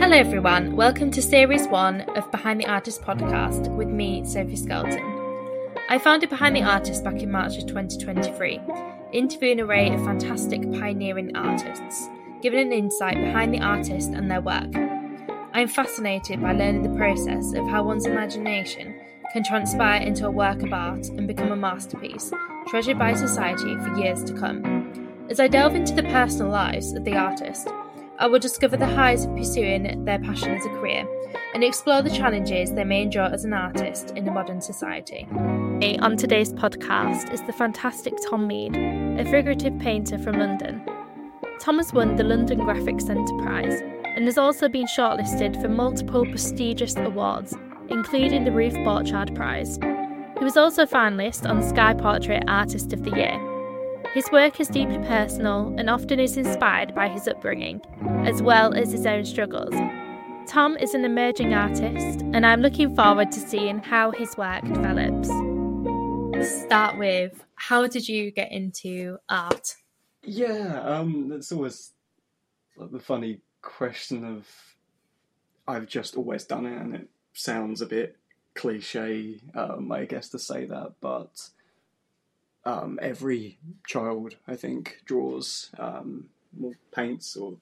Hello everyone, welcome to Series 1 of Behind the Artist podcast with me, Sophie Skelton. I founded Behind the Artist back in March of 2023, interviewing an array of fantastic pioneering artists, giving an insight behind the artist and their work. I am fascinated by learning the process of how one's imagination can transpire into a work of art and become a masterpiece, treasured by society for years to come. As I delve into the personal lives of the artist, I will discover the highs of pursuing their passion as a career and explore the challenges they may endure as an artist in a modern society. On today's podcast is the fantastic Tom Mead, a figurative painter from London. Tom has won the London Graphic Centre Prize and has also been shortlisted for multiple prestigious awards, including the Ruth Borchardt Prize. He was also a finalist on Sky Portrait Artist of the Year. His work is deeply personal and often is inspired by his upbringing, as well as his own struggles. Tom is an emerging artist, and I'm looking forward to seeing how his work develops. Let's start with, how did you get into art? Yeah, that's always like the funny question of, I've just always done it, and it sounds a bit cliche, I guess, to say that, but every child, I think, draws, or paints, or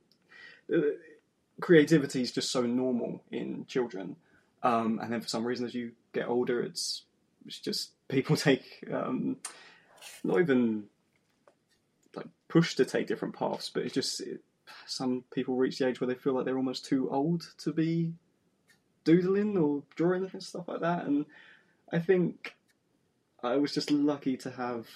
creativity is just so normal in children, and then for some reason, as you get older, it's just people take not even like pushed to take different paths, but it's just some people reach the age where they feel like they're almost too old to be doodling or drawing and stuff like that, and I think I was just lucky to have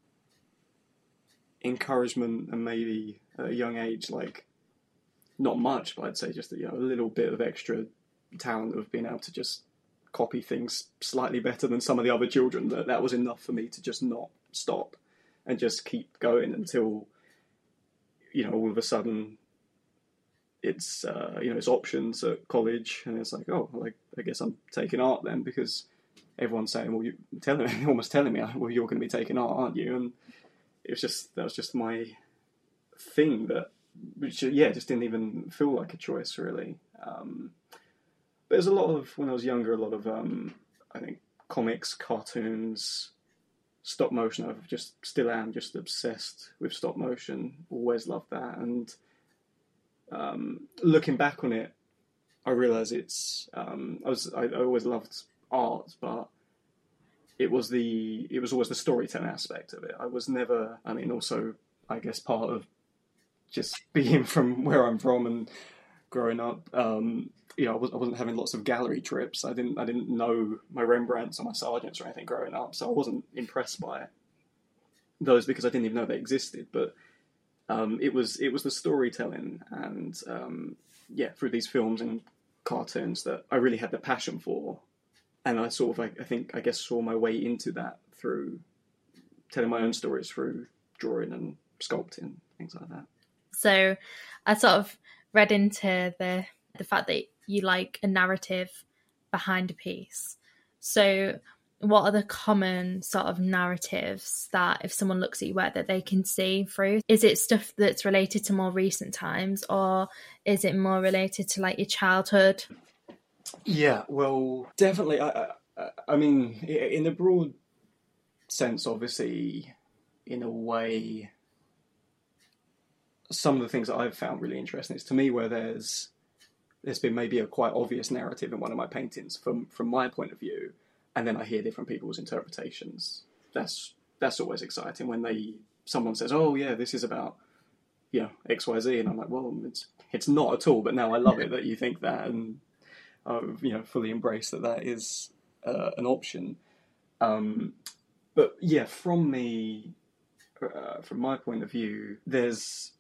encouragement and maybe at a young age, like, not much, but I'd say just a little bit of extra talent of being able to just copy things slightly better than some of the other children. That was enough for me to just not stop and just keep going until, all of a sudden it's, it's options at college, and it's like, oh, well, I guess I'm taking art then, because everyone's saying, well, almost telling me, well, you're going to be taking art, aren't you? And that was just my thing which just didn't even feel like a choice, really. But there's a lot of, when I was younger, a lot of, I think, comics, cartoons, stop motion. Still am just obsessed with stop motion. Always loved that. And looking back on it, I realise it's, I always loved art, but it was always the storytelling aspect of it. I was never, also, I guess, part of just being from where I'm from and growing up, I wasn't having lots of gallery trips. I didn't know my Rembrandts or my Sargents or anything growing up, so I wasn't impressed by those because I didn't even know they existed. But it was the storytelling and through these films and cartoons that I really had the passion for. And I sort of, I guess, saw my way into that through telling my own stories through drawing and sculpting, things like that. So I sort of read into the fact that you like a narrative behind a piece. So what are the common sort of narratives that if someone looks at your work that they can see through? Is it stuff that's related to more recent times, or is it more related to like your childhood? Yeah, well, definitely. I mean, in a broad sense, obviously, in a way, some of the things that I've found really interesting is, to me, where there's been maybe a quite obvious narrative in one of my paintings from my point of view, and then I hear different people's interpretations. That's always exciting when someone says, "Oh yeah, this is about XYZ," and I'm like, "Well, it's not at all." But now I love it that you think that, and fully embrace that is an option. But yeah, from my point of view, there's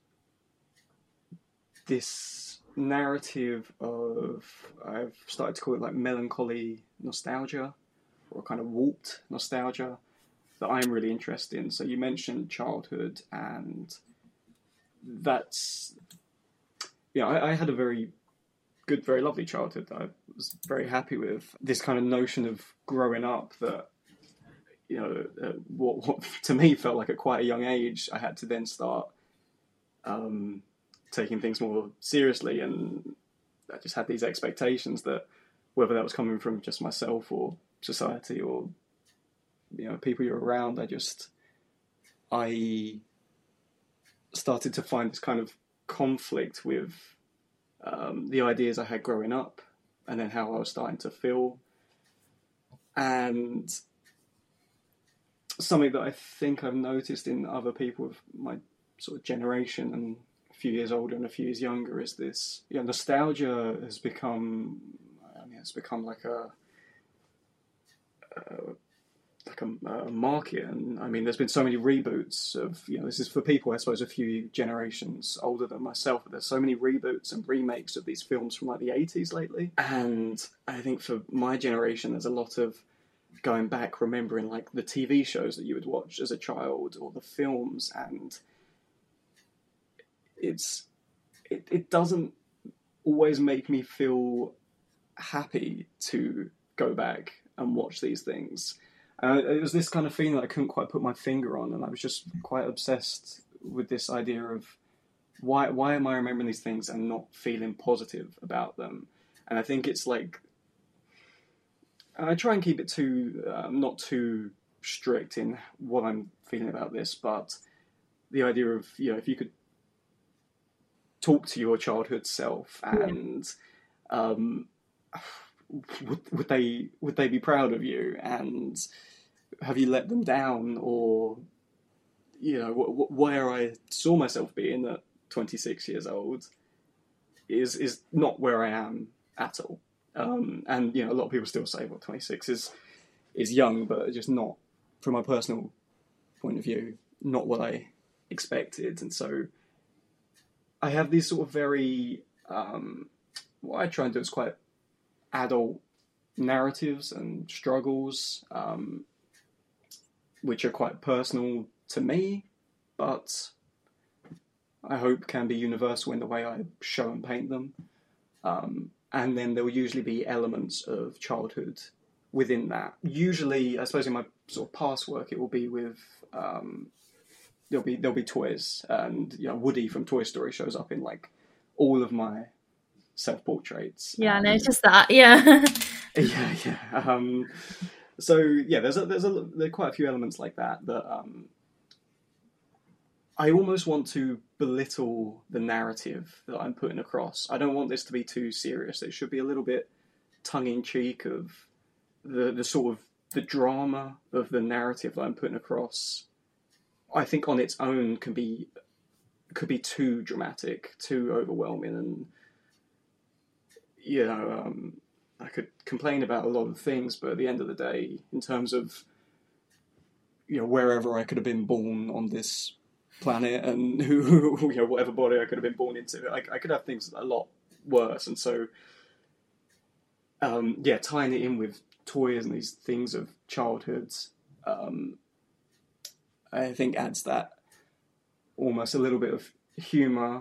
this narrative of, I've started to call it like melancholy nostalgia, or kind of warped nostalgia, that I'm really interested in. So you mentioned childhood, and that's, I had a very good, very lovely childhood that I was very happy with. This kind of notion of growing up that, what to me felt like at quite a young age, I had to then start taking things more seriously and just had these expectations that, whether that was coming from just myself or society or, people you're around, I started to find this kind of conflict with the ideas I had growing up, and then how I was starting to feel. And something that I think I've noticed in other people of my sort of generation and a few years older and a few years younger is this, nostalgia has become, it's become like a market. And I mean, there's been so many reboots of, this is for people, I suppose, a few generations older than myself, but there's so many reboots and remakes of these films from like the 80s lately. And I think for my generation, there's a lot of going back, remembering like the TV shows that you would watch as a child or the films, and it doesn't always make me feel happy to go back and watch these things. It was this kind of feeling that I couldn't quite put my finger on, and I was just quite obsessed with this idea of why am I remembering these things and not feeling positive about them? And I think it's like, I try and keep it not too strict in what I'm feeling about this, but the idea of, if you could talk to your childhood self and would they be proud of you, and have you let them down, or where I saw myself being at 26 years old is not where I am at all. And a lot of people still say, well, 26 is young, but just not, from my personal point of view, not what I expected. And so I have these sort of very, what I try and do is quite adult narratives and struggles, which are quite personal to me, but I hope can be universal in the way I show and paint them. And then there will usually be elements of childhood within that. Usually, I suppose in my sort of past work, it will be with there'll be toys, and Woody from Toy Story shows up in like all of my self-portraits. Yeah, I noticed that. Yeah. Yeah. So yeah, there are quite a few elements like that I almost want to belittle the narrative that I'm putting across. I don't want this to be too serious. It should be a little bit tongue-in-cheek of the sort of the drama of the narrative that I'm putting across. I think on its own could be too dramatic, too overwhelming, and I could complain about a lot of things, but at the end of the day, in terms of wherever I could have been born on this planet and who whatever body I could have been born into, I could have things a lot worse. And so tying it in with toys and these things of childhood, I think adds that almost a little bit of humour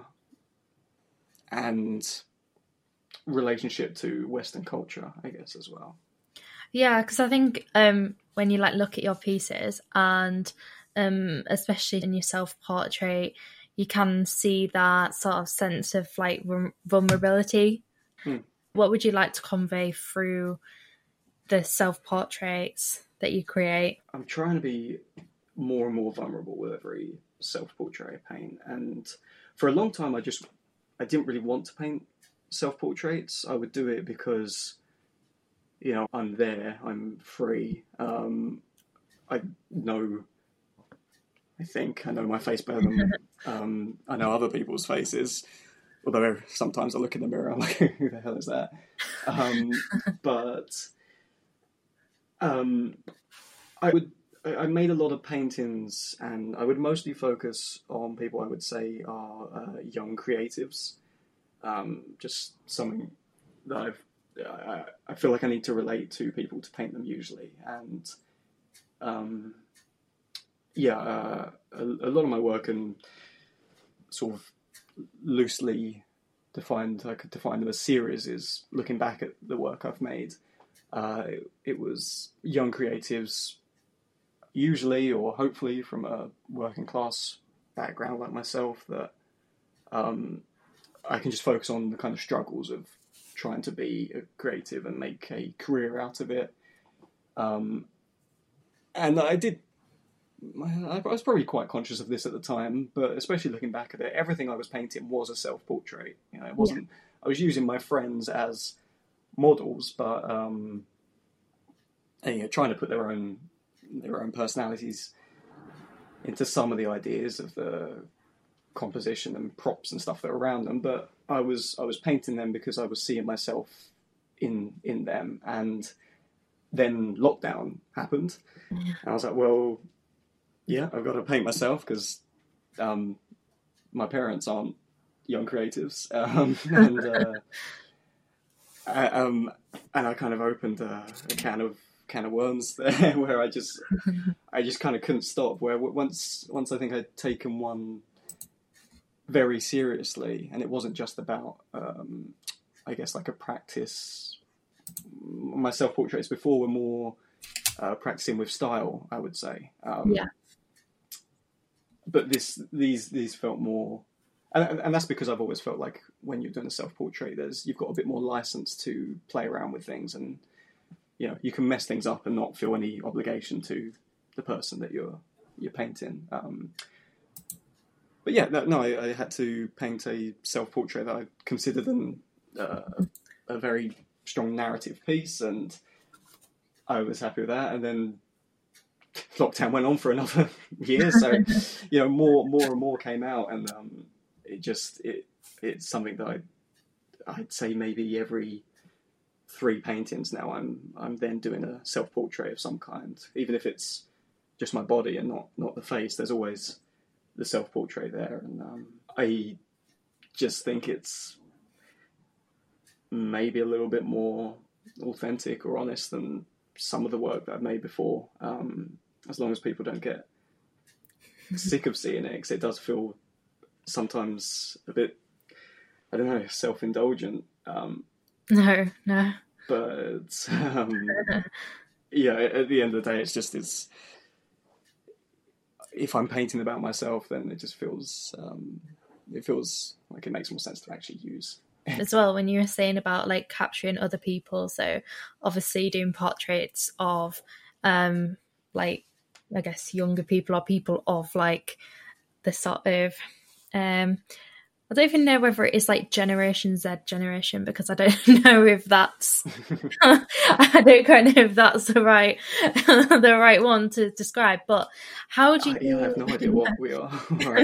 and relationship to Western culture, I guess, as well. Yeah, because I think when you look at your pieces, and especially in your self-portrait, you can see that sort of sense of vulnerability. What would you like to convey through the self-portraits that you create? I'm trying to be more and more vulnerable with every self-portrait I paint, and for a long time I didn't really want to paint self-portraits. I would do it because I'm there, I'm free, I think I know my face better than I know other people's faces, although sometimes I look in the mirror, I'm like, who the hell is that? But I made a lot of paintings, and I would mostly focus on people I would say are young creatives. Just something that I feel like I need to relate to people to paint them usually. And a lot of my work, and sort of loosely defined, I could define them as series, is looking back at the work I've made. It was young creatives, usually or hopefully from a working class background like myself, that I can just focus on the kind of struggles of trying to be a creative and make a career out of it. And I was probably quite conscious of this at the time, but especially looking back at it, everything I was painting was a self-portrait. It wasn't. I was using my friends as models, but trying to put their own personalities into some of the ideas of the composition and props and stuff that are around them. But I was painting them because I was seeing myself in them. And then lockdown happened, and I was like, well, yeah, I've got to paint myself because my parents aren't young creatives, and I kind of opened a can of worms there, where I just kind of couldn't stop. Where once I think I'd taken one very seriously, and it wasn't just about I guess like a practice. My self-portraits before were more practicing with style, I would say. But these felt more, and that's because I've always felt like when you're doing a self-portrait, you've got a bit more license to play around with things, and you can mess things up and not feel any obligation to the person that you're painting. But yeah, I had to paint a self-portrait that I considered a very strong narrative piece, and I was happy with that. And then lockdown went on for another year, so more and more came out, and it's something that I'd say maybe every 3 paintings now I'm then doing a self-portrait of some kind, even if it's just my body and not the face. There's always the self-portrait there, and I just think it's maybe a little bit more authentic or honest than some of the work that I've made before, as long as people don't get sick of seeing it, because it does feel sometimes a bit, I don't know, self-indulgent. No. But yeah, at the end of the day, it's if I'm painting about myself, then it just feels like it makes more sense to actually use. As well, when you were saying about like capturing other people, so obviously doing portraits of like, I guess, younger people or people of like the sort of I don't even know whether it is like Generation Z generation, because I don't know if that's I don't quite know if that's the right one to describe. But how do you? I have no idea what we are.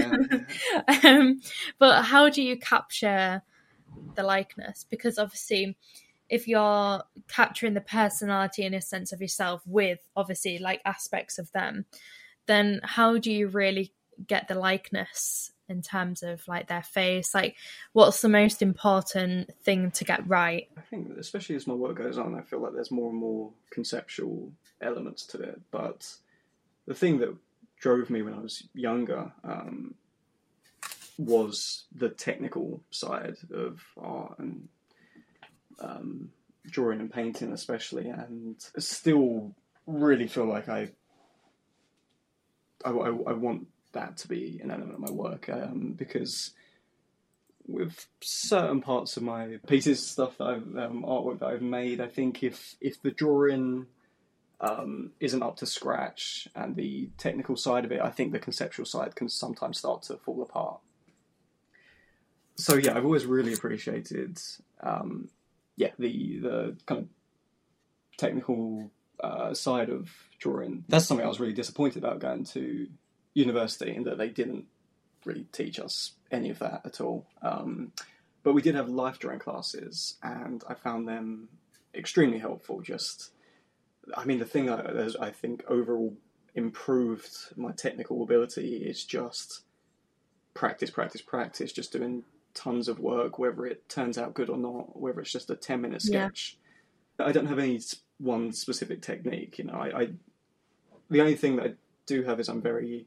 But how do you capture the likeness? Because obviously, if you're capturing the personality in a sense of yourself with obviously like aspects of them, then how do you really get the likeness in terms of like their face? Like, what's the most important thing to get right? I think, especially as my work goes on, I feel like there's more and more conceptual elements to it. But the thing that drove me when I was younger was the technical side of art and drawing and painting especially, and I still really feel like I want that to be an element of my work, because with certain parts of my pieces, stuff that artwork that I've made, I think if the drawing isn't up to scratch and the technical side of it, I think the conceptual side can sometimes start to fall apart. So yeah, I've always really appreciated the kind of technical side of drawing. That's something I was really disappointed about going to university, in that they didn't really teach us any of that at all. But we did have life drawing classes, and I found them extremely helpful. The thing that I think overall improved my technical ability is just practice, just doing tons of work, whether it turns out good or not, whether it's just a 10-minute sketch. Yeah. I don't have any one specific technique. I the only thing that I do have is I'm very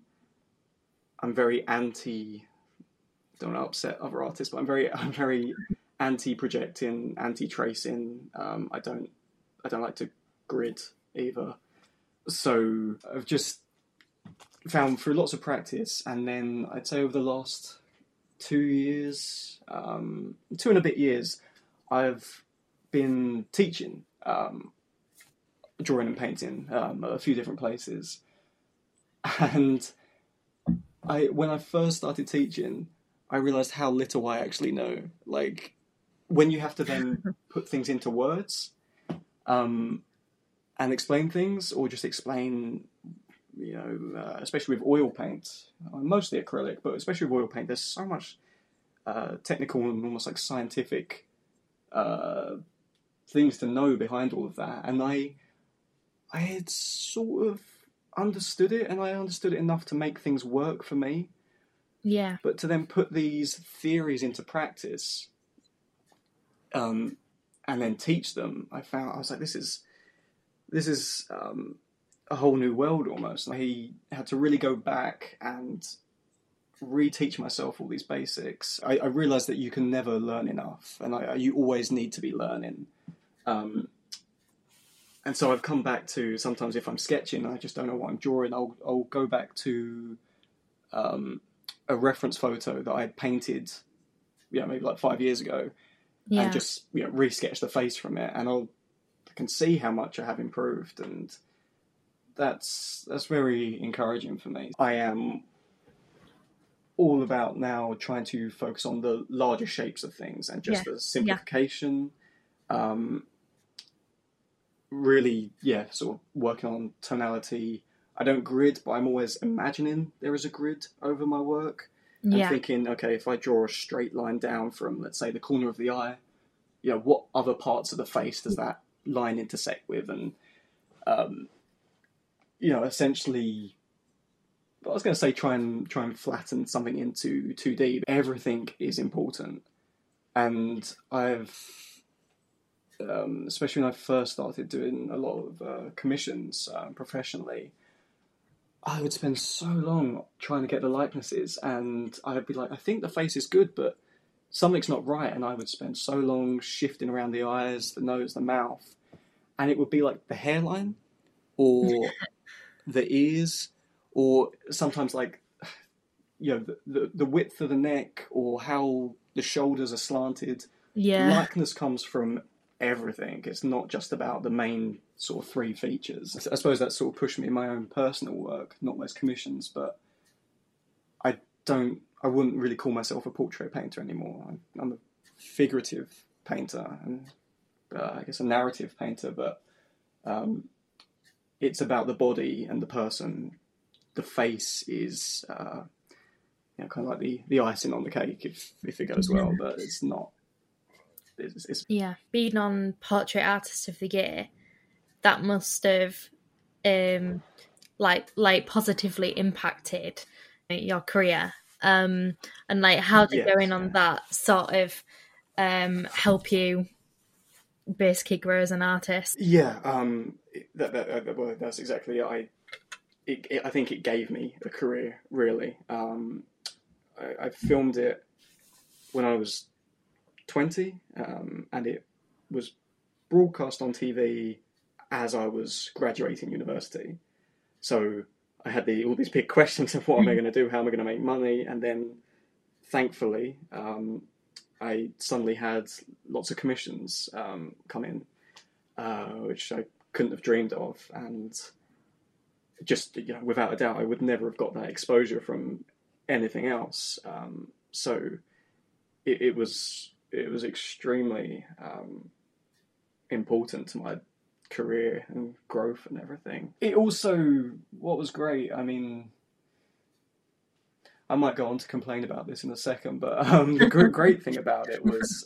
anti. Don't want to upset other artists, but I'm very anti-projecting, anti-tracing. I don't like to grid either. So I've just found through lots of practice, and then I'd say over the last 2 years, 2 and a bit years, I've been teaching drawing and painting at a few different places, and when I first started teaching, I realised how little I actually know. Like, when you have to then put things into words, and explain things, or just explain, especially with oil paint, mostly acrylic, but especially with oil paint, there's so much technical and almost like scientific things to know behind all of that. And I had sort of understood it, and I understood it enough to make things work for me. Yeah. But to then put these theories into practice, and then teach them, I was like, this is a whole new world almost. I had to really go back and reteach myself all these basics. I realised that you can never learn enough, and you always need to be learning. And so I've come back to, sometimes if I'm sketching and I just don't know what I'm drawing, I'll go back to a reference photo that I had painted, maybe like 5 years ago, and just re-sketch the face from it, and I can see how much I have improved, and that's very encouraging for me. I am all about now trying to focus on the larger shapes of things and just the simplification. Really, sort of working on tonality. I don't grid, but I'm always imagining there is a grid over my work. And thinking, okay, if I draw a straight line down from, let's say, the corner of the eye, what other parts of the face does that line intersect with? And, essentially, I was going to say try and flatten something into 2D. Everything is important. And I've, especially when I first started doing a lot of commissions professionally, I would spend so long trying to get the likenesses, and I'd be like, I think the face is good, but something's not right, and I would spend so long shifting around the eyes, the nose, the mouth, and it would be like the hairline, or the ears, or sometimes like, the width of the neck, or how the shoulders are slanted. Likeness comes from everything. It's not just about the main sort of three features. I suppose that sort of pushed me in my own personal work, not less commissions, but I wouldn't really call myself a portrait painter anymore. I'm a figurative painter, and I guess a narrative painter, but it's about the body and the person. The face is kind of like the icing on the cake if it goes well, but it's not. It's being on Portrait Artist of the Year, that must have like positively impacted your career, and like how did going on that sort of help you basically grow as an artist? That's exactly it. I think it gave me a career, really. I filmed it when I was 20, and it was broadcast on TV as I was graduating university. So I had all these big questions of what am I going to do, how am I going to make money, and then thankfully I suddenly had lots of commissions come in, which I couldn't have dreamed of, and just without a doubt I would never have got that exposure from anything else. So it was extremely important to my career and growth and everything. It also, what was great, I mean, I might go on to complain about this in a second, but the great thing about it was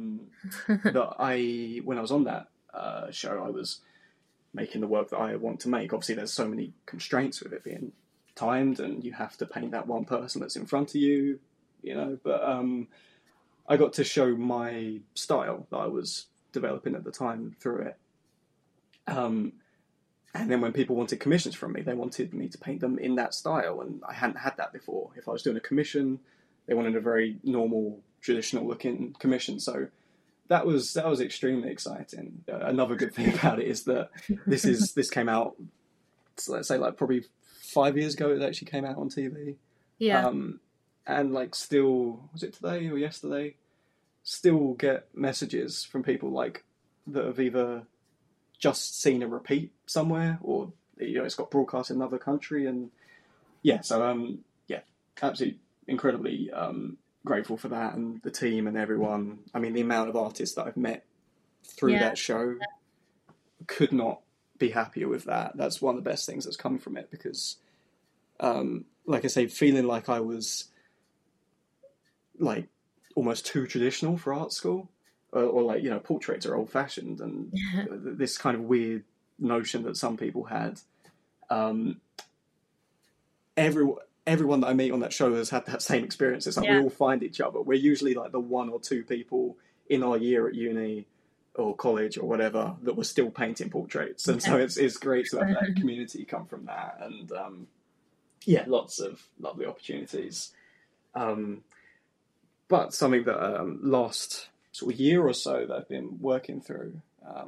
that when I was on that show, I was making the work that I want to make. Obviously, there's so many constraints with it being timed, and you have to paint that one person that's in front of you, but I got to show my style that I was developing at the time through it. And then when people wanted commissions from me, they wanted me to paint them in that style, and I hadn't had that before. If I was doing a commission, they wanted a very normal, traditional-looking commission. So that was extremely exciting. Another good thing about it is that this came out, let's say, like probably 5 years ago. It actually came out on TV. Yeah. And like, still, was it today or yesterday? Still get messages from people like, that have either just seen a repeat somewhere, or it's got broadcast in another country, and absolutely incredibly grateful for that, and the team and everyone. I mean, the amount of artists that I've met through that show, could not be happier with that. That's one of the best things that's come from it, because like I say, feeling like I was like almost too traditional for art school, or like, portraits are old fashioned, and this kind of weird notion that some people had. Everyone that I meet on that show has had that same experience. It's like we all find each other. We're usually like the one or two people in our year at uni or college or whatever that were still painting portraits, and so it's great to have that community come from that, and lots of lovely opportunities. But something that last sort of year or so that I've been working through,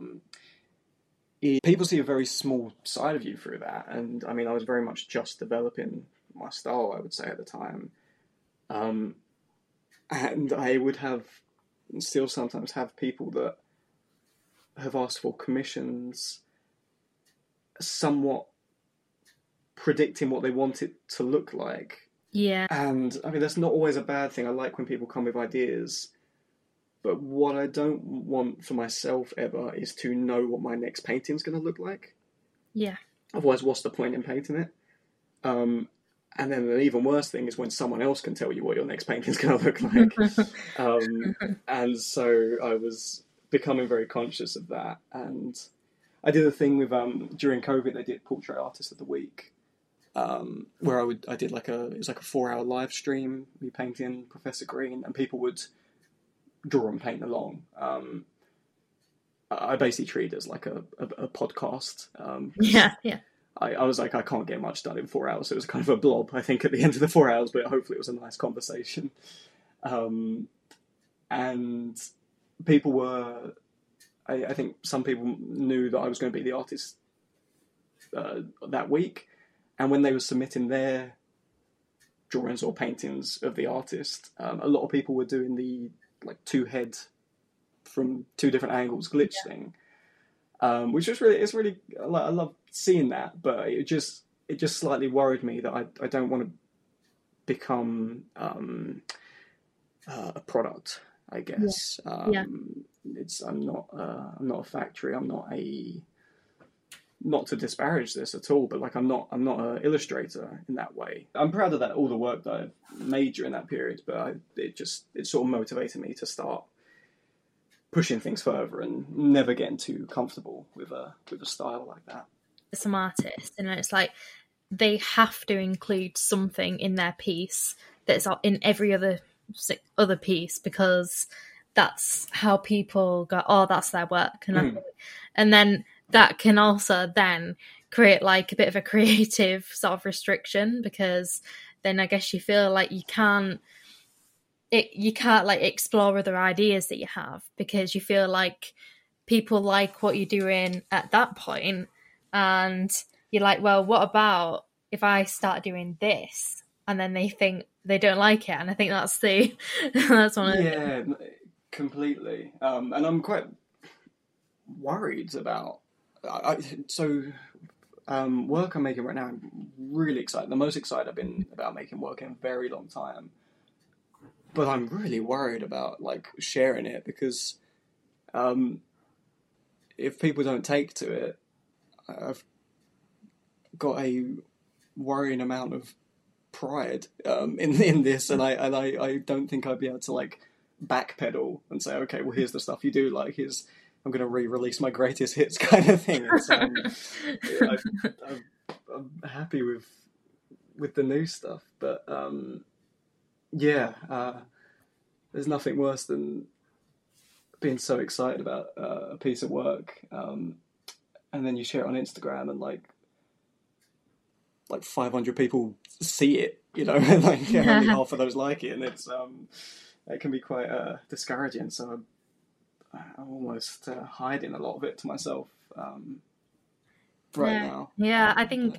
is people see a very small side of you through that, and I mean, I was very much just developing my style, I would say, at the time, and I would have, and still sometimes have, people that have asked for commissions somewhat predicting what they want it to look like. Yeah. And I mean, that's not always a bad thing. I like when people come with ideas, but what I don't want for myself ever is to know what my next painting's going to look like. Yeah. Otherwise, what's the point in painting it? And then an even worse thing is when someone else can tell you what your next painting's going to look like. And so I was becoming very conscious of that. And I did a thing with, during COVID, they did Portrait Artist of the Week, where I did it was like a 4-hour live stream, me painting Professor Green, and people would draw and paint along. I basically treat it as like a podcast. I was like, I can't get much done in 4 hours. So it was kind of a blob, I think, at the end of the 4 hours, but hopefully it was a nice conversation. And people were, I think some people knew that I was going to be the artist that week. And when they were submitting their drawings or paintings of the artist, a lot of people were doing the like two head from two different angles glitch thing. Which was really like, I love seeing that, but it just slightly worried me that I don't want to become a product, I guess. I'm not a factory. I'm not to disparage this at all, but like I'm not an illustrator in that way. I'm proud of that, all the work that I've made during that period, but it sort of motivated me to start pushing things further and never getting too comfortable with a style like that. Some artists, it's like they have to include something in their piece that's in every other piece, because that's how people go, oh, that's their work. And then that can also then create like a bit of a creative sort of restriction, because then I guess you feel like you can't like explore other ideas that you have, because you feel like people like what you're doing at that point, and you're like, well, what about if I start doing this? And then they think they don't like it, and I think that's that's one of the completely. And I'm quite worried about work I'm making right now. I'm really excited. The most excited I've been about making work in a very long time. But I'm really worried about like sharing it, because if people don't take to it, I've got a worrying amount of pride in this, and I don't think I'd be able to like backpedal and say, okay, well, here's the stuff you do, like I'm going to re-release my greatest hits kind of thing. I'm happy with the new stuff, but there's nothing worse than being so excited about a piece of work, and then you share it on Instagram, and like 500 people see it, and like only half of those like it, and it's it can be quite discouraging. So I'm almost hiding a lot of it to myself right now. Yeah, I think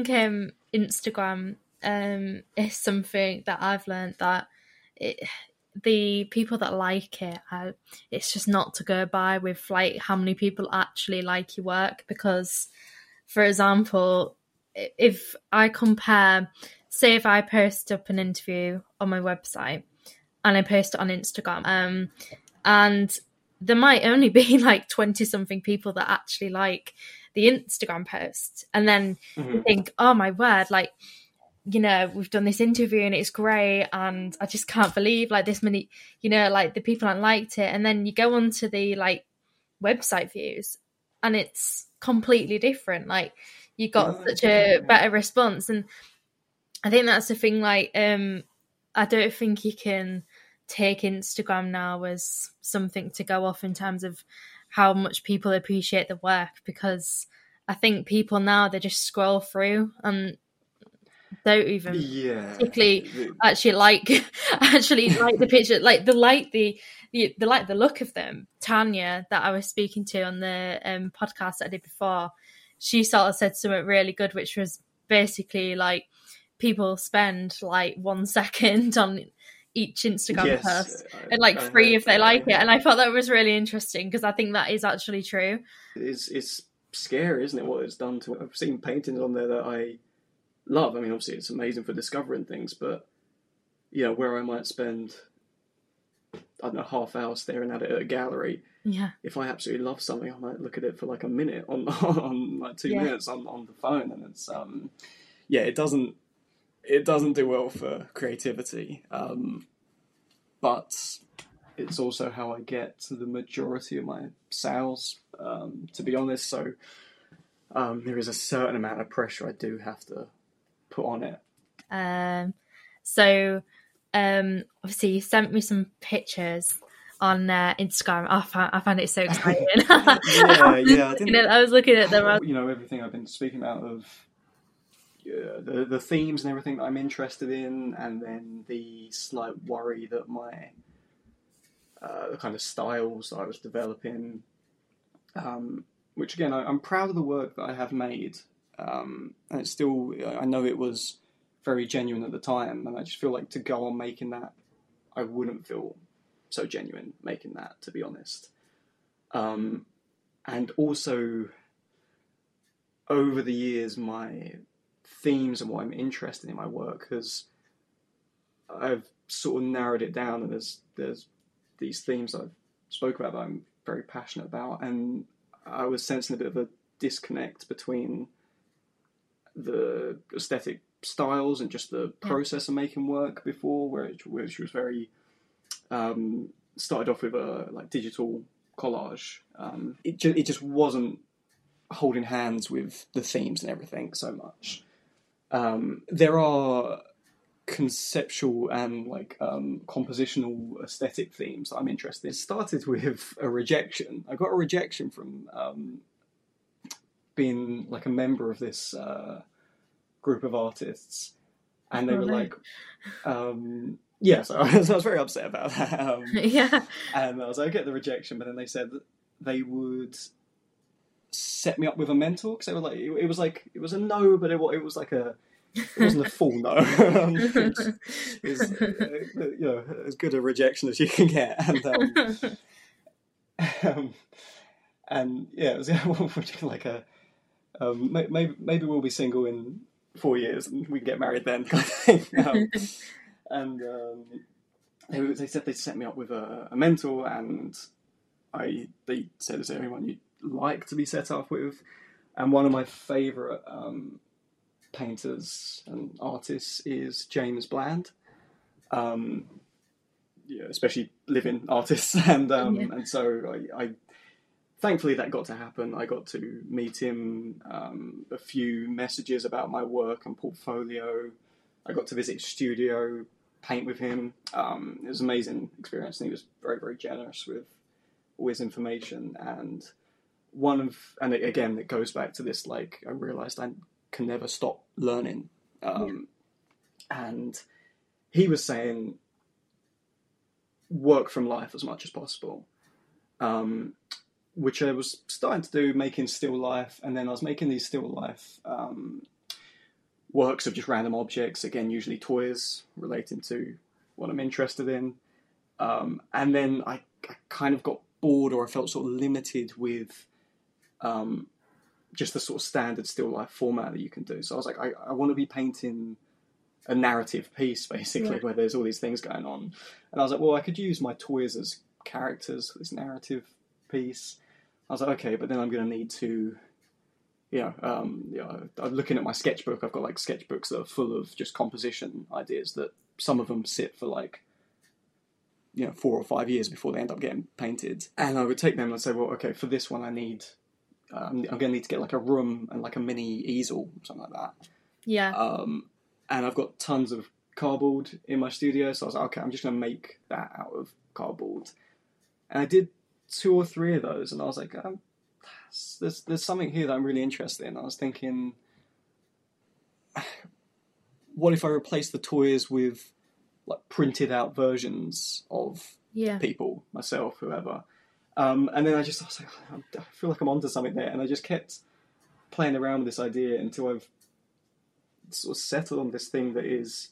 Instagram is something that I've learned that the people that like it, it's just not to go by with like how many people actually like your work. Because, for example, if I compare, say if I post up an interview on my website and I post it on Instagram, and there might only be like 20 something people that actually like the Instagram post, and then you think, oh my word, like, you know, we've done this interview and it's great, and I just can't believe like this many, you know, like the people that liked it. And then you go onto the like website views and it's completely different. Like you got such a better response. And I think that's the thing, like, I don't think you can take Instagram now as something to go off in terms of how much people appreciate the work, because I think people now, they just scroll through and don't even particularly actually like the picture, like the look of them. Tanya, that I was speaking to on the podcast that I did before, she sort of said something really good, which was basically like people spend like 1 second on each Instagram post and like free if they like it. And I thought that was really interesting, because I think that is actually true. It's scary, isn't it, what it's done to... I've seen paintings on there that I love. I mean, obviously it's amazing for discovering things, but, you know, where I might spend, I don't know, half hour staring at it at a gallery, if I absolutely love something, I might look at it for like a minute on like 2 minutes on the phone, and it's it doesn't do well for creativity, but it's also how I get to the majority of my sales, to be honest. So there is a certain amount of pressure I do have to put on it. So obviously you sent me some pictures on Instagram. I found it so exciting. I was looking at them. You know, everything I've been speaking about of the themes and everything that I'm interested in, and then the slight worry that my the kind of styles that I was developing, which again, I'm proud of the work that I have made, and it's still, I know it was very genuine at the time, and I just feel like to go on making that, I wouldn't feel so genuine making that, to be honest. And also, over the years, my themes and what I'm interested in my work I've sort of narrowed it down, and there's these themes I've spoke about that I'm very passionate about, and I was sensing a bit of a disconnect between the aesthetic styles and just the process of making work before, which was very started off with a like digital collage. It just wasn't holding hands with the themes and everything so much. There are conceptual and like compositional aesthetic themes that I'm interested in. It started with a rejection. I got a rejection from being like a member of this group of artists, and they were like, so I was very upset about that. And I was like, I get the rejection, but then they said that they would set me up with a mentor, because they were like, it was a no, but it was like it wasn't a full no. It's you know, as good a rejection as you can get, and it was like a maybe we'll be single in 4 years and we can get married then, kind of thing. And they said they'd set me up with a mentor, and they said, is there anyone you'd like to be set up with? And one of my favourite painters and artists is James Bland, especially living artists, and so I thankfully that got to happen. I got to meet him, a few messages about my work and portfolio. I got to visit his studio, paint with him. It was an amazing experience, and he was very, very generous with all his information. And again, it goes back to this, like, I realised I can never stop learning. And he was saying, work from life as much as possible. Which I was starting to do, making still life, and then I was making these still life works of just random objects, again, usually toys relating to what I'm interested in. And then I kind of got bored, or I felt sort of limited with just the sort of standard still life format that you can do. So I was like, I want to be painting a narrative piece, basically, where there's all these things going on. And I was like, well, I could use my toys as characters for this narrative piece. I was like, okay, but then I'm going to need to, I'm looking at my sketchbook. I've got like sketchbooks that are full of just composition ideas that some of them sit for like, 4 or 5 years before they end up getting painted. And I would take them and say, well, okay, for this one I need, I'm going to need to get like a room and like a mini easel, something like that. Yeah. And I've got tons of cardboard in my studio, so I was like, okay, I'm just going to make that out of cardboard. And I did 2 or 3 of those, and I was like, there's something here that I'm really interested in. I was thinking, what if I replaced the toys with like printed out versions of people, myself, whoever. And then I was like, I feel like I'm onto something there. And I just kept playing around with this idea until I've sort of settled on this thing that is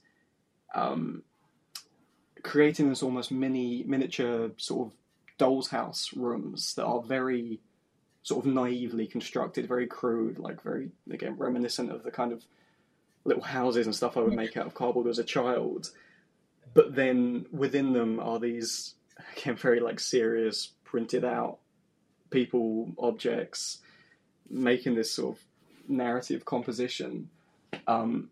creating this almost miniature sort of doll's house rooms that are very sort of naively constructed, very crude, like very, again, reminiscent of the kind of little houses and stuff I would make out of cardboard as a child. But then within them are these, again, very like serious, printed out people, objects, making this sort of narrative composition. And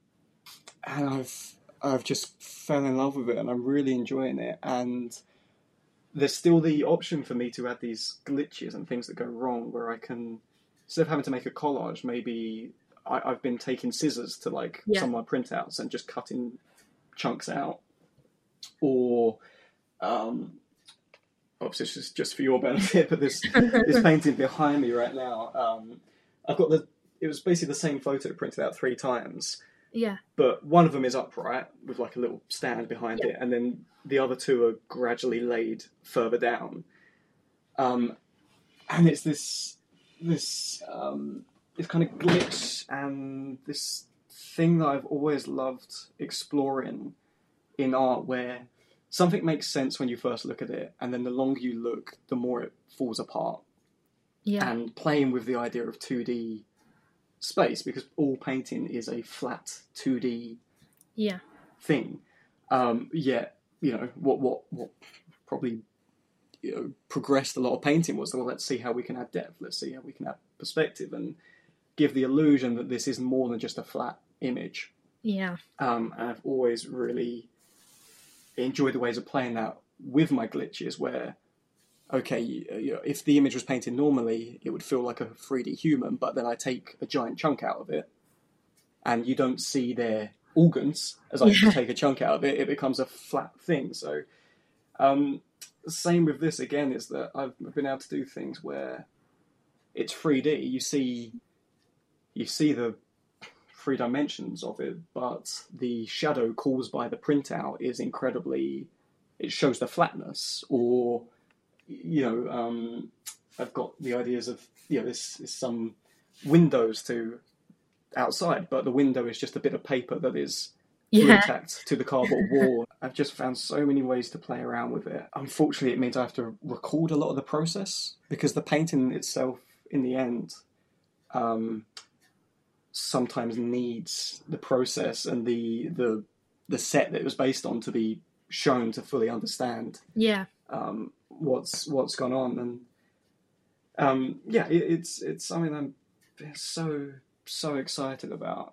I've just fell in love with it, and I'm really enjoying it. And there's still the option for me to add these glitches and things that go wrong, where I can, instead of having to make a collage, maybe I've been taking scissors to like some of my printouts and just cutting chunks out. Or, obviously this is just for your benefit, but this painting behind me right now, I've got it was basically the same photo printed out 3 times. Yeah. But one of them is upright with like a little stand behind it, and then the other 2 are gradually laid further down. And it's this kind of glitch and this thing that I've always loved exploring in art, where something makes sense when you first look at it, and then the longer you look, the more it falls apart. Yeah. And playing with the idea of 2D space, because all painting is a flat 2D thing. Yet, what probably progressed a lot of painting was, well, let's see how we can add depth, let's see how we can add perspective, and give the illusion that this is more than just a flat image. Yeah. And I've always really enjoyed the ways of playing that with my glitches, where, okay, if the image was painted normally, it would feel like a 3D human, but then I take a giant chunk out of it, and you don't see their organs as I take a chunk out of it. It becomes a flat thing. So, same with this again, is that I've been able to do things where it's 3D. You see the 3 dimensions of it, but the shadow caused by the printout is incredibly, it shows the flatness. Or, I've got the ideas of, this is some windows to outside, but the window is just a bit of paper that is tacked to the cardboard wall. I've just found so many ways to play around with it. Unfortunately, it means I have to record a lot of the process, because the painting itself, in the end, sometimes needs the process and the set that it was based on to be shown to fully understand what's gone on. And it's something I'm so excited about,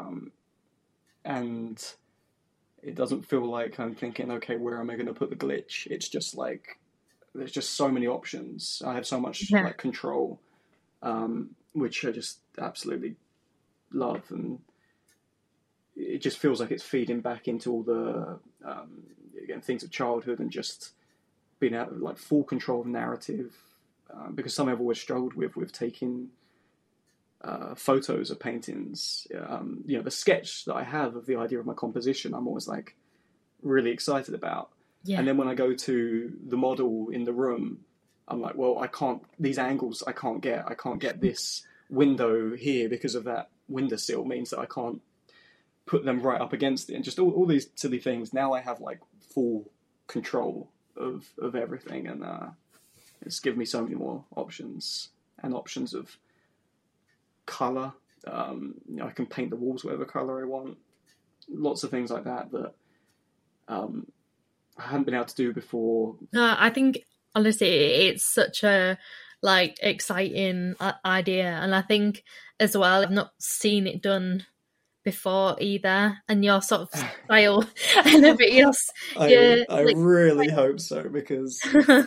and it doesn't feel like I'm thinking, okay, where am I going to put the glitch? It's just like there's just so many options. I have so much like control, which I just absolutely love, and it just feels like it's feeding back into all the again, things of childhood, and just being out of like full control of narrative, because something I've always struggled with taking photos of paintings. The sketch that I have of the idea of my composition, I'm always like really excited about. And then when I go to the model in the room, I'm like, well, I can't, these angles I can't get this window here because of that windowsill means that I can't put them right up against it, and just all these silly things. Now I have like full control of everything, and it's given me so many more options and options of colour. I can paint the walls whatever colour I want. Lots of things like that I hadn't been able to do before. I think honestly, it's such a exciting idea, and I think as well, I've not seen it done before either, and your sort of style. I know, but I really hope so, because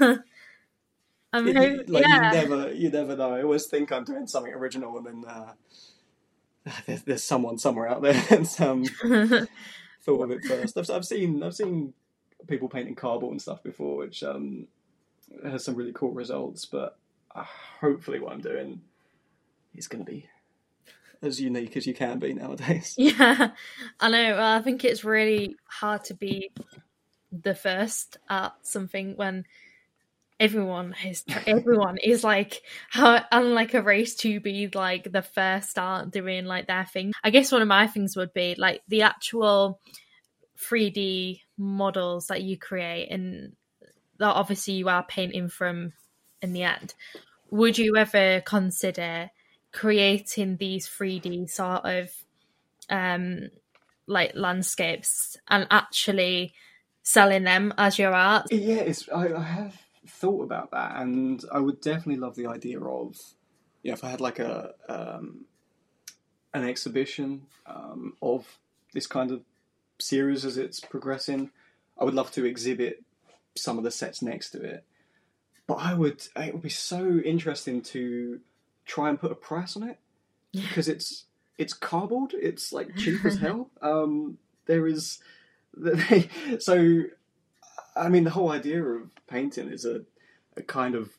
you never know. I always think I'm doing something original, and then there's someone somewhere out there that's thought of it first. I've seen people painting cardboard and stuff before, which has some really cool results. But hopefully, what I'm doing is going to be as unique as you can be nowadays. Yeah, I know. I think it's really hard to be the first at something when everyone is like on like a race to be like the first at doing like their thing. I guess one of my things would be like the actual 3D models that you create, and that obviously you are painting from in the end. Would you ever consider creating these 3D sort of like landscapes and actually selling them as your art? Yeah, I have thought about that, and I would definitely love the idea of, if I had like an exhibition of this kind of series as it's progressing. I would love to exhibit some of the sets next to it, but it would be so interesting to try and put a price on it, because it's cardboard. It's like cheap as hell. So I mean, the whole idea of painting is a kind of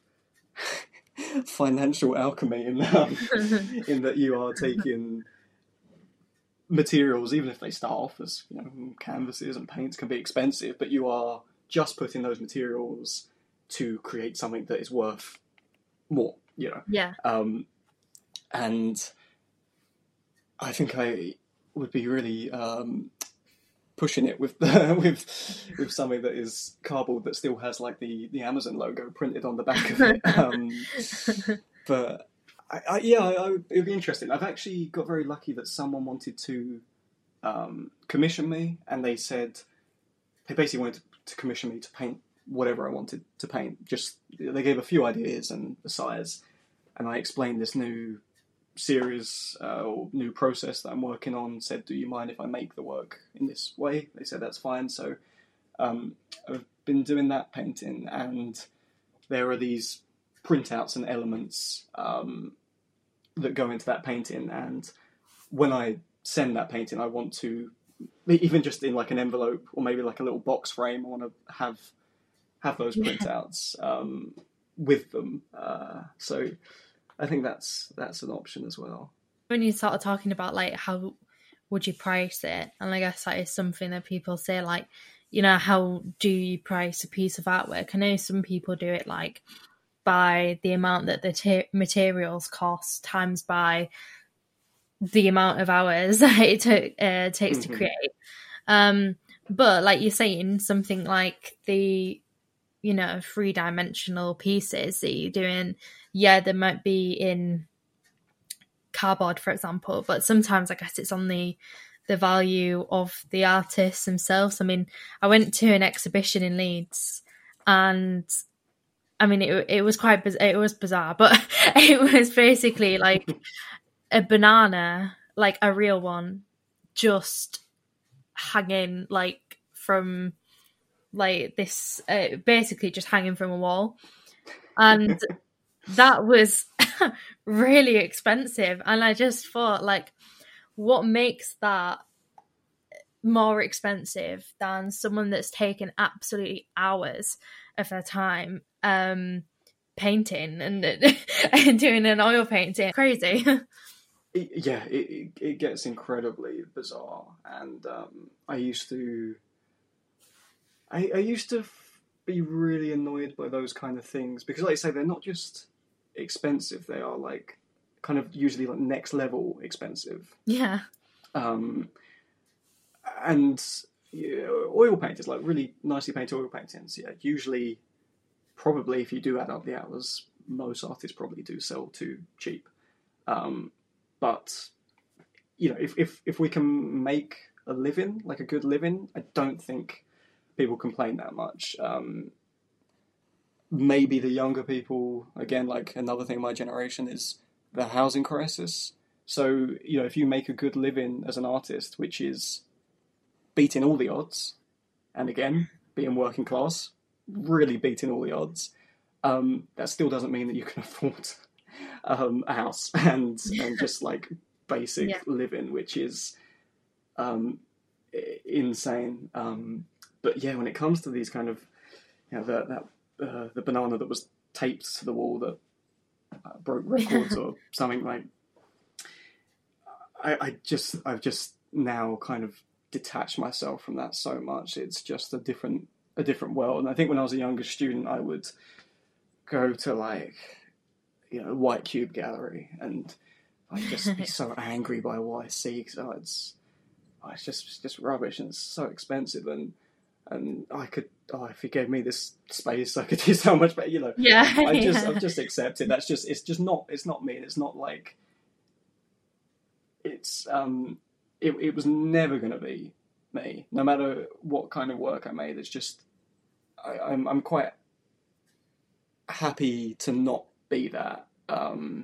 financial alchemy in that you are taking materials, even if they start off as canvases and paints can be expensive, but you are just putting those materials to create something that is worth more. Yeah. And I think I would be really pushing it with something that is cardboard that still has like the Amazon logo printed on the back of it. But it would be interesting. I've actually got very lucky that someone wanted to commission me, and they basically wanted to commission me to paint whatever I wanted to paint. Just they gave a few ideas and the size, and I explained this new series or new process that I'm working on. Said, do you mind if I make the work in this way? They said that's fine. So I've been doing that painting, and there are these printouts and elements that go into that painting, and when I send that painting, I want to, even just in like an envelope or maybe like a little box frame, I want to have those printouts with them. So I think that's an option as well. When you started talking about like how would you price it, and I guess that is something that people say, like, how do you price a piece of artwork? I know some people do it like by the amount that the materials cost times by the amount of hours that it takes to create. But like you're saying, something like the 3-dimensional pieces that you're doing, they might be in cardboard, for example, but sometimes I guess it's on the value of the artists themselves. I mean, I went to an exhibition in Leeds, and I mean it was bizarre, but it was basically like a banana, like a real one, just hanging like from like this, basically just hanging from a wall, and that was really expensive. And I just thought, like, what makes that more expensive than someone that's taken absolutely hours of their time painting and doing an oil painting? Crazy. It gets incredibly bizarre, and I used to be really annoyed by those kind of things, because, like I say, they're not just expensive; they are like kind of usually like next level expensive. Yeah. And oil paintings, like really nicely painted oil paintings, usually, probably if you do add up the hours, most artists probably do sell too cheap. But if we can make a living, like a good living, I don't think people complain that much. Maybe the younger people, again, like another thing in my generation is the housing crisis. So, if you make a good living as an artist, which is beating all the odds, and again, being working class, really beating all the odds, that still doesn't mean that you can afford a house and just like basic living, which is insane. But yeah, when it comes to these kind of, the banana that was taped to the wall that broke records or something, like, I've just now kind of detached myself from that so much. It's just a different world. And I think when I was a younger student, I would go to like, White Cube Gallery, and I'd just be so angry by what I see. Because it's just rubbish, and it's so expensive. And I could, if you gave me this space, I could do so much better. I've just accepted. It's not me. It's not like. It's it was never going to be me, no matter what kind of work I made. It's just I'm quite happy to not be that. And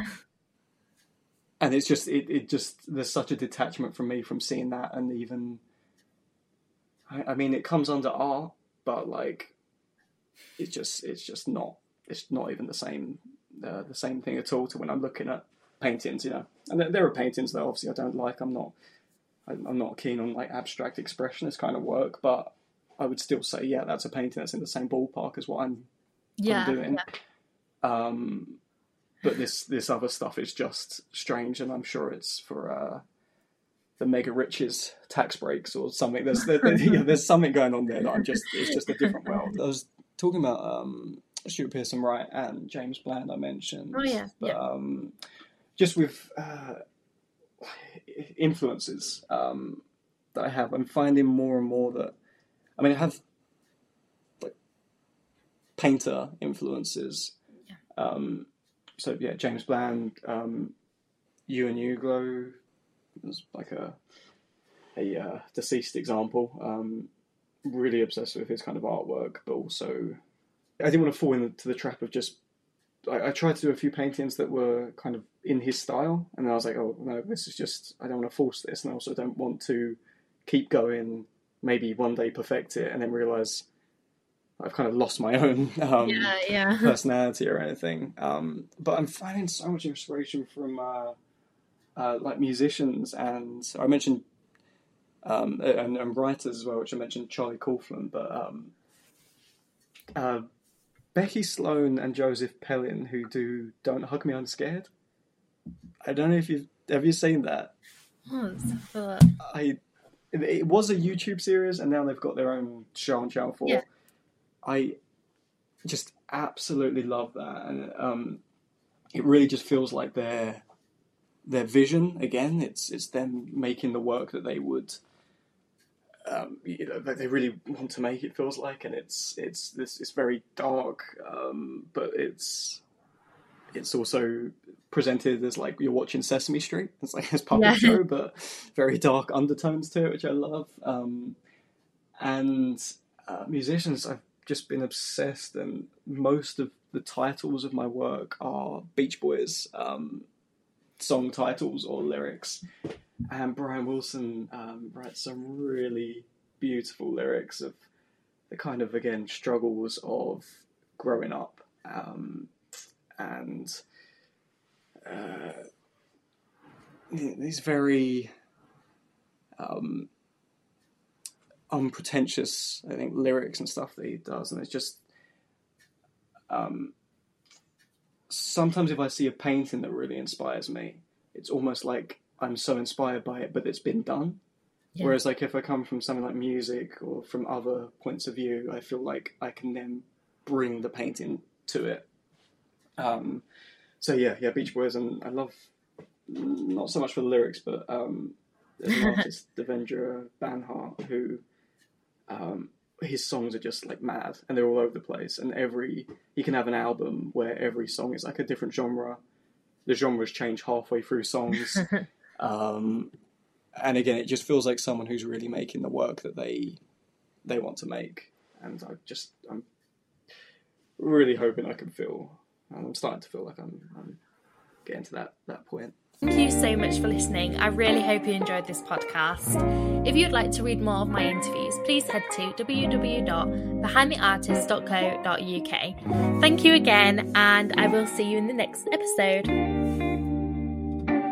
it's just it just there's such a detachment from me from seeing that, and even I mean it comes under art, but like it's just not even the same thing at all to when I'm looking at paintings, And there are paintings that obviously I don't like. I'm not keen on like abstract expressionist kind of work, but I would still say, that's a painting that's in the same ballpark as what I'm doing. Yeah. But this other stuff is just strange, and I'm sure it's for the mega riches tax breaks or something. There's something going on there that it's just a different world. I was talking about Stuart Pearson Wright and James Bland I mentioned. Oh yeah. But just with influences that I have, I'm finding more and more that, I mean, I have like painter influences. Yeah. So yeah, James Bland, Ewan Uglow was like a deceased example. Really obsessed with his kind of artwork, but also I didn't want to fall into the trap of just. I tried to do a few paintings that were kind of in his style, and then I was like, oh no, this is just, I don't want to force this, and I also don't want to keep going, maybe one day perfect it, and then realise I've kind of lost my own personality or anything. But I'm finding so much inspiration from like musicians, and I mentioned and writers as well, which I mentioned Charlie Kaufman, but Becky Sloan and Joseph Pellin, who do Don't Hug Me, I'm Scared. I don't know if have you seen that? It was a YouTube series, and now they've got their own show on Channel 4. Yeah. I just absolutely love that, and it really just feels like their vision again. It's them making the work that they would. That they really want to make, it feels like, and it's very dark, but it's also presented as like you're watching Sesame Street. It's like this puppet show, but very dark undertones to it, which I love. And musicians, I've just been obsessed, and most of the titles of my work are Beach Boys song titles or lyrics. And Brian Wilson writes some really beautiful lyrics of the kind of, again, struggles of growing up, and these very unpretentious, I think, lyrics and stuff that he does. And it's just sometimes if I see a painting that really inspires me, it's almost like I'm so inspired by it, but it's been done. Yeah. Whereas like if I come from something like music or from other points of view, I feel like I can then bring the painting to it. So yeah, Beach Boys, and I love, not so much for the lyrics, but there's an artist, Devendra Banhart, who his songs are just like mad, and they're all over the place. And he can have an album where every song is like a different genre. The genres change halfway through songs. And again, it just feels like someone who's really making the work that they want to make. And I'm really hoping I can feel. I'm starting to feel like I'm getting to that point. Thank you so much for listening. I really hope you enjoyed this podcast. If you'd like to read more of my interviews, please head to www.behindtheartist.co.uk. Thank you again, and I will see you in the next episode.